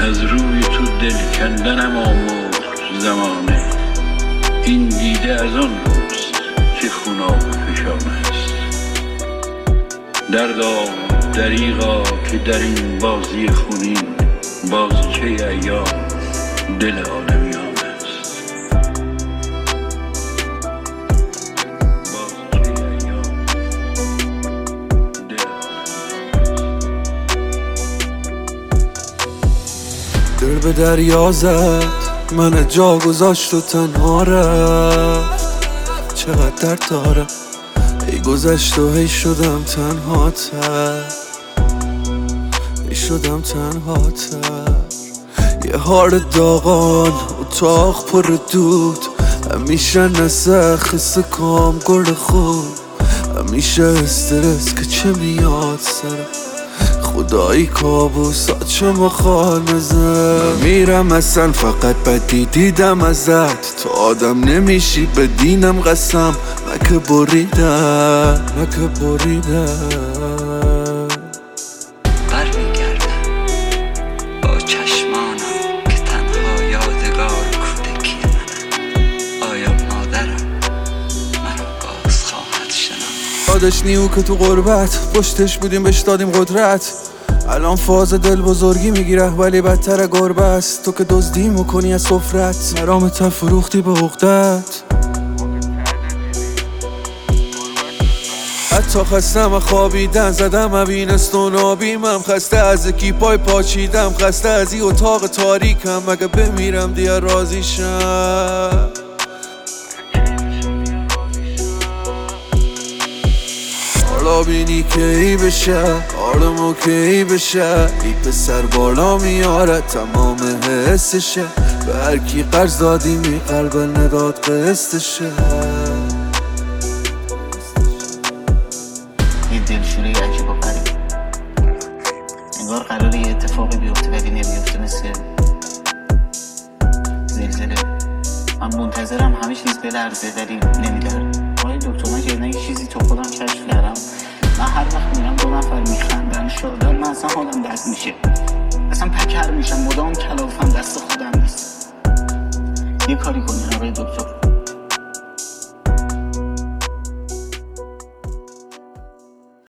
از روی تو دل کندنم آموخت زمانه. این دیده از آن روست که خوناب فشان است. دردا دریغا که در این بازی خونین بازیچه ایام دل آدمیان است. بازیچه ایام دل دل به دریا زد، من جا گذاشت و تنها رفت. چقدر درد دارم، ای گذشت و هی شدم تنها تر، ای شدم تنها تر. یه هار داغان، اتاق پر دود، همیشه نسخ خسته کام گل خود، همیشه استرس که چه میاد سرم. خدایی کابوسات چه مخالمزم. میرم اصلا فقط بدی دیدم ازت، تو آدم نمیشی به دینم قسم. مکه بریدم برمیگردم با چشمانم که تنها یادگار کودکی منم. آیا مادرم مرا باز خواهد شناخت؟ یادش نیو که تو غربت پشتش بودیم بهش دادیم قدرت. الان فاز دل بزرگی میگیره ولی بدتر گربه است. تو که دزدی میکنی از سفرت، مرامت فروختی به عقدت. حتی خستم و خوابیدن زدم و بینستون آبیمم. خسته از کیپای پاچیدم، خسته از این اتاق تاریکم. مگه بمیرم دیگه راضیشم؟ حالا بینی که ای بشه، حالمو که ای بشه. ای پسر بالا میاره تمام حسشه، به هر کی قرض دادی می قلب نداد قسطشه. یه دلشوره عجیب و غریب، انگار قراره یه اتفاقی بیفته ولی نمیفته، مثل زلزله. من منتظرم همه چیز بلرزه ولی نمیلرزه. آقای دکتر، من جدیدن یه چیزی تو خودم کشف کردم. من هر وقت میرم 2 نفر میخندن شادن، من اصلا حالم بد میشه، اصلا پکر میشم، مدام کلافم دست خودم نیست. یه کاری کنین آقای دکتر.